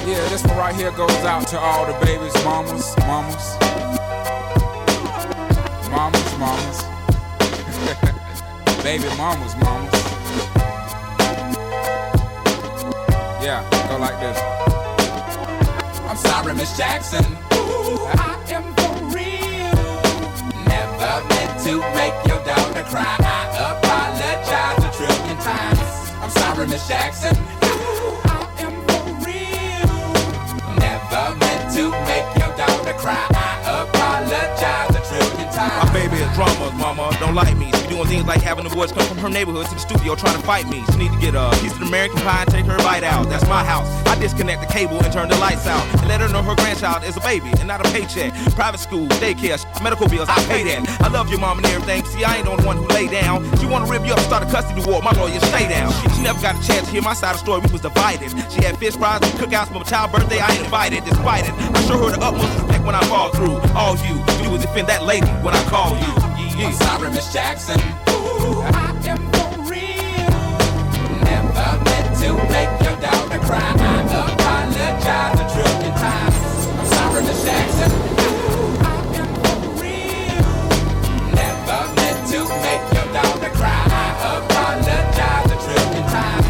Yeah, this one right here goes out to all the babies, mamas. Baby mamas. Yeah, go like this. I'm sorry, Miss Jackson. Ooh, I am for real. Never meant to make your daughter cry. I apologize a trillion times. I'm sorry, Miss Jackson. Ooh, I am for real. Never meant to make your daughter cry. I apologize a trillion times. My baby is drama, mama. Don't like me. She doing things like having the boys come from her neighborhood to the studio trying to fight me. She need to get a piece of American pie and take her bite out. That's my house. I disconnect the cable and turn the lights out and let her know her grandchild is a baby and not a paycheck. Private school, daycare, medical bills, I pay that. I love your mom and everything. See, I ain't the one who lay down. She wanna rip you up and start a custody war. My lawyer, stay down. She never got a chance to hear my side of the story. We was divided. She had fish fries and cookouts for my child's birthday. I ain't invited, despite it. I show her the utmost respect when I fall through. All you do is defend that lady when I call you. I'm sorry, Miss Jackson. Ooh, I am for real. Never meant to make your daughter cry. I apologize a trillion times. I'm sorry, Miss Jackson. Ooh, I am for real. Never meant to make your daughter cry. I apologize a trillion times.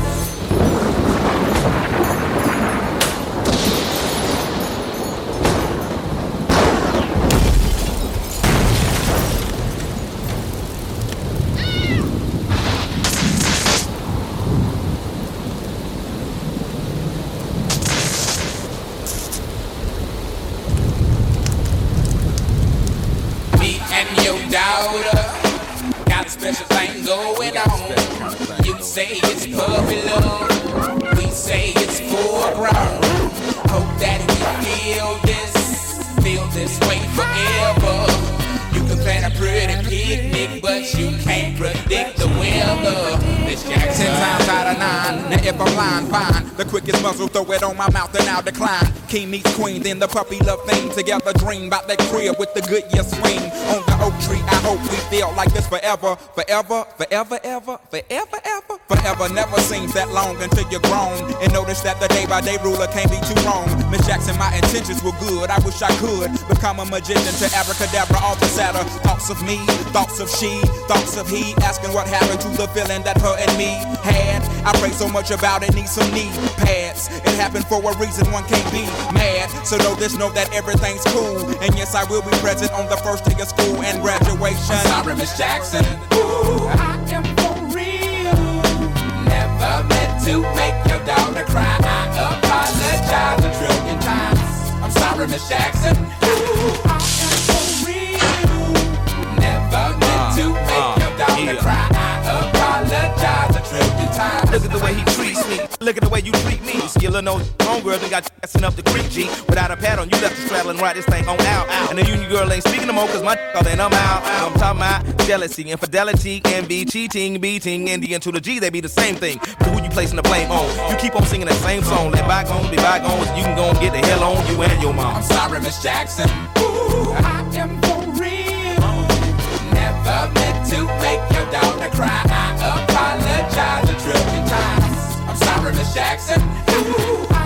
Got a special thing going on. You say it's puppy love, we say it's full grown. Hope that we feel this way forever. You can plan a pretty picnic, but you can't predict the weather. Miss Jackson. 10 times out of 9, now if I'm lying, fine. The quickest muzzle, throw it on my mouth and I'll decline. King meets queen, then the puppy love thing. Together dream about that crib with the Goodyear swing. On the oak tree, I hope we feel like this forever. Forever never seems that long until you're grown. And notice that the day by day ruler can't be too wrong. Miss Jackson, my intentions were good. I wish I could become a magician to abracadabra all the sadder. Thoughts of me, thoughts of she, thoughts of he. Asking what happened to the feeling that her and me had. I pray so much about it, need some knee pads. It happened for a reason, one can't be mad. So know this, know that everything's cool. And yes, I will be present on the first day of school and graduation. I'm sorry, Miss Jackson. Ooh, I am for real. Never meant to make your daughter cry. I apologize a trillion times. I'm sorry, Miss Jackson. Ooh, I am for real. Never meant to make your daughter cry. I apologize a trillion times. Look at the way he treats me. Look at the way you treat me. See a little no homegirl done got you assin' up the creek, G. Without a pad on, you left the straddle and ride this thing on out. And the union girl ain't speaking no more, cause my all in, I'm out. I'm talking about jealousy, infidelity, envy, cheating, beating, and the N to the G, they be the same thing. But who you placing the blame on? You keep on singing that same song. Let bygones be bygones, you can go and get the hell on you and your mom. I'm sorry, Miss Jackson. Ooh, I am for real. Never meant to make your daughter cry. I apologize a trillion times. I'm sorry, Miss Jackson. Ooh, I